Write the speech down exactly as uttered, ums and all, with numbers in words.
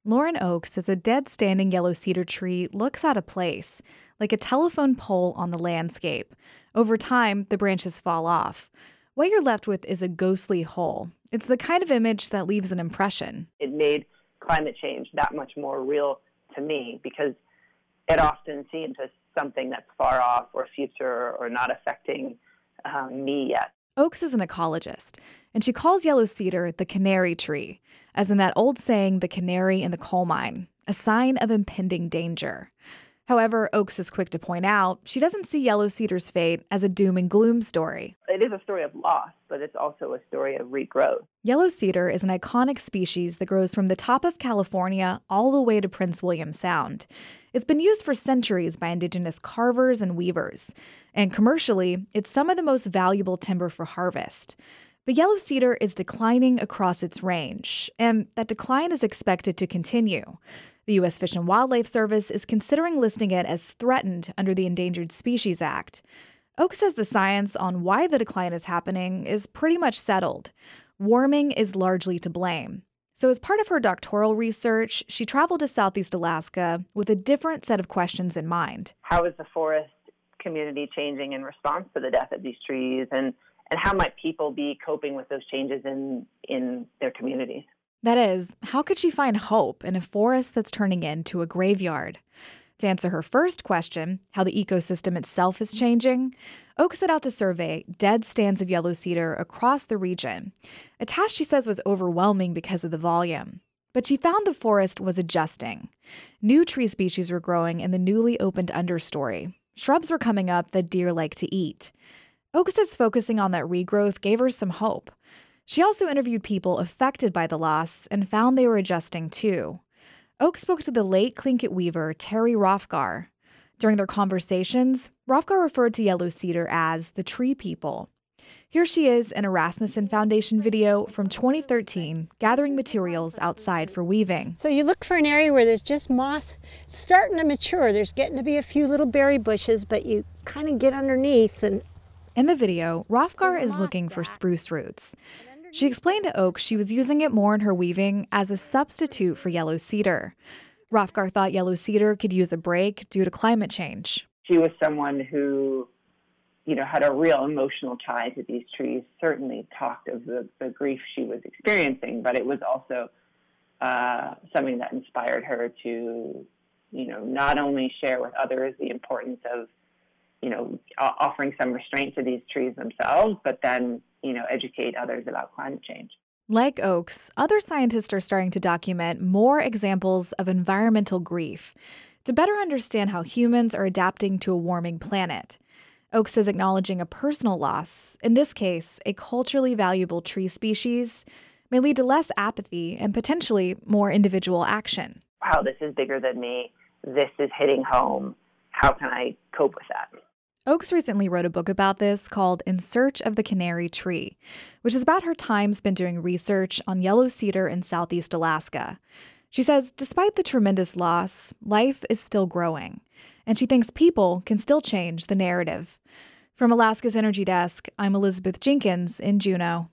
Lauren Oakes says a dead standing yellow cedar tree looks out of place, like a telephone pole on the landscape. Over time, the branches fall off. What you're left with is a ghostly hole. It's the kind of image that leaves an impression. It made climate change that much more real to me because it often seems as something that's far off or future or not affecting um, me yet. Oakes is an ecologist, and she calls yellow cedar the canary tree, as in that old saying, the canary in the coal mine, a sign of impending danger. However, Oakes is quick to point out she doesn't see yellow cedar's fate as a doom and gloom story. It is a story of loss, but it's also a story of regrowth. Yellow cedar is an iconic species that grows from the top of California all the way to Prince William Sound. It's been used for centuries by indigenous carvers and weavers, and commercially, it's some of the most valuable timber for harvest. But yellow cedar is declining across its range, and that decline is expected to continue. The U S Fish and Wildlife Service is considering listing it as threatened under the Endangered Species Act. Oakes says the science on why the decline is happening is pretty much settled. Warming is largely to blame. So as part of her doctoral research, she traveled to Southeast Alaska with a different set of questions in mind. How is the forest community changing in response to the death of these trees, and, and how might people be coping with those changes in, in their communities? That is, how could she find hope in a forest that's turning into a graveyard? To answer her first question, how the ecosystem itself is changing, Oakes set out to survey dead stands of yellow cedar across the region. A task she says was overwhelming because of the volume. But she found the forest was adjusting. New tree species were growing in the newly opened understory. Shrubs were coming up that deer like to eat. Oakes says focusing on that regrowth gave her some hope. She also interviewed people affected by the loss and found they were adjusting too. Oakes spoke to the late Tlingit weaver Terry Rothgar. During their conversations, Rothgar referred to yellow cedar as the tree people. Here she is in a Rasmussen Foundation video from twenty thirteen, gathering materials outside for weaving. So you look for an area where there's just moss starting to mature. There's getting to be a few little berry bushes, but you kind of get underneath. And in the video, Rothgar is looking for spruce roots. She explained to Oakes she was using it more in her weaving as a substitute for yellow cedar. Rothgar thought yellow cedar could use a break due to climate change. She was someone who, you know, had a real emotional tie to these trees, certainly talked of the, the grief she was experiencing, but it was also uh, something that inspired her to, you know, not only share with others the importance of, you know, offering some restraint to these trees themselves, but then, you know, educate others about climate change. Like Oakes, other scientists are starting to document more examples of environmental grief to better understand how humans are adapting to a warming planet. Oakes is acknowledging a personal loss, in this case, a culturally valuable tree species, may lead to less apathy and potentially more individual action. Wow, this is bigger than me. This is hitting home. How can I cope with that? Oakes recently wrote a book about this called In Search of the Canary Tree, which is about her time spent doing research on yellow cedar in Southeast Alaska. She says despite the tremendous loss, life is still growing, and she thinks people can still change the narrative. From Alaska's Energy Desk, I'm Elizabeth Jenkins in Juneau.